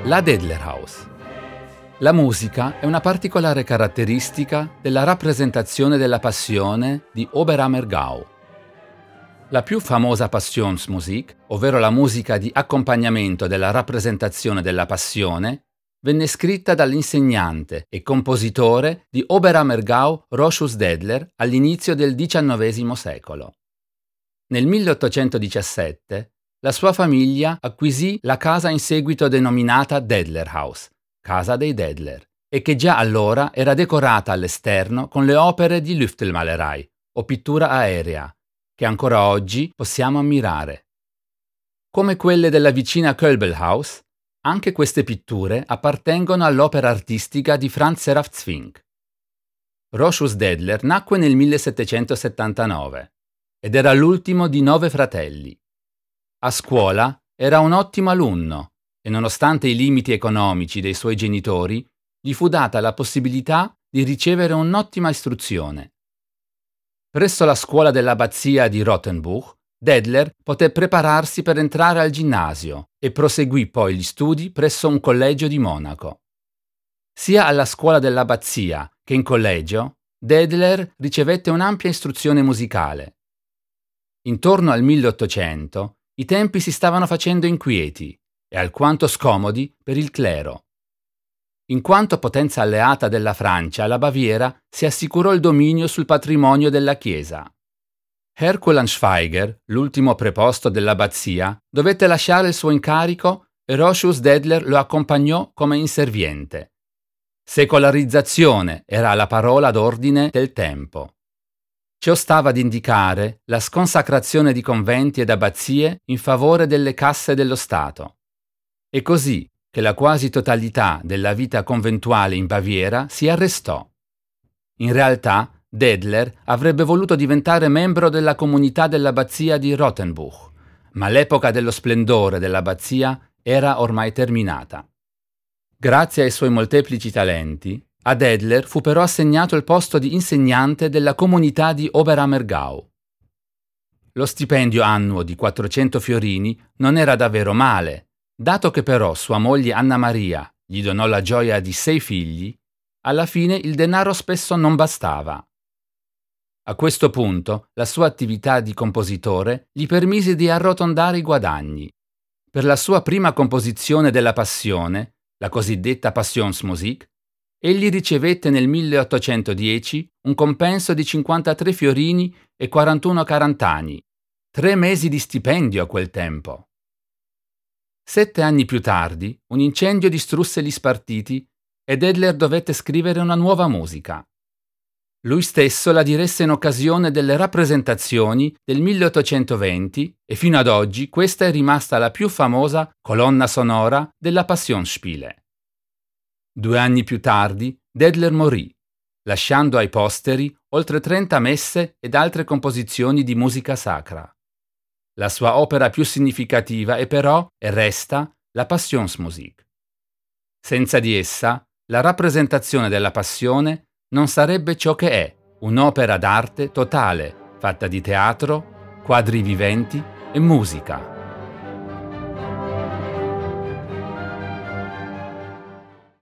La Deadlerhaus. La musica è una particolare caratteristica della rappresentazione della passione di Oberammergau. La più famosa Passionsmusik, ovvero la musica di accompagnamento della rappresentazione della passione, venne scritta dall'insegnante e compositore di Oberammergau Rochus Dedler all'inizio del XIX secolo. Nel 1817 la sua famiglia acquisì la casa in seguito denominata Deadlerhaus, Casa dei Dedler, e che già allora era decorata all'esterno con le opere di Lüftelmalerei, o pittura aerea, che ancora oggi possiamo ammirare. Come quelle della vicina Kölbelhaus, anche queste pitture appartengono all'opera artistica di Franz Seraph Zwingh. Rochus Dedler nacque nel 1779 ed era l'ultimo di 9 fratelli. A scuola era un ottimo alunno e nonostante i limiti economici dei suoi genitori, gli fu data la possibilità di ricevere un'ottima istruzione. Presso la scuola dell'abbazia di Rothenbuch, Dedler poté prepararsi per entrare al ginnasio e proseguì poi gli studi presso un collegio di Monaco. Sia alla scuola dell'abbazia che in collegio, Dedler ricevette un'ampia istruzione musicale. Intorno al 1800 i tempi si stavano facendo inquieti e alquanto scomodi per il clero. In quanto potenza alleata della Francia, la Baviera si assicurò il dominio sul patrimonio della Chiesa. Herculan Schweiger, l'ultimo preposto dell'abbazia, dovette lasciare il suo incarico e Rochus Dedler lo accompagnò come inserviente. Secolarizzazione era la parola d'ordine del tempo. Ciò stava ad indicare la sconsacrazione di conventi ed abbazie in favore delle casse dello Stato. È così che la quasi totalità della vita conventuale in Baviera si arrestò. In realtà, Dedler avrebbe voluto diventare membro della comunità dell'abbazia di Rothenbuch, ma l'epoca dello splendore dell'abbazia era ormai terminata. Grazie ai suoi molteplici talenti, a Dedler fu però assegnato il posto di insegnante della comunità di Oberammergau. Lo stipendio annuo di 400 fiorini non era davvero male, dato che però sua moglie Anna Maria gli donò la gioia di 6 figli, alla fine il denaro spesso non bastava. A questo punto la sua attività di compositore gli permise di arrotondare i guadagni. Per la sua prima composizione della Passione, la cosiddetta Passionsmusik, egli ricevette nel 1810 un compenso di 53 fiorini e 41 carantani, 3 mesi di stipendio a quel tempo. 7 anni più tardi, un incendio distrusse gli spartiti e Dedler dovette scrivere una nuova musica. Lui stesso la diresse in occasione delle rappresentazioni del 1820 e fino ad oggi questa è rimasta la più famosa colonna sonora della Passionsspiele. 2 anni più tardi, Dedler morì, lasciando ai posteri oltre 30 messe ed altre composizioni di musica sacra. La sua opera più significativa è però, e resta, la Passionsmusik. Senza di essa, la rappresentazione della Passione non sarebbe ciò che è, un'opera d'arte totale, fatta di teatro, quadri viventi e musica.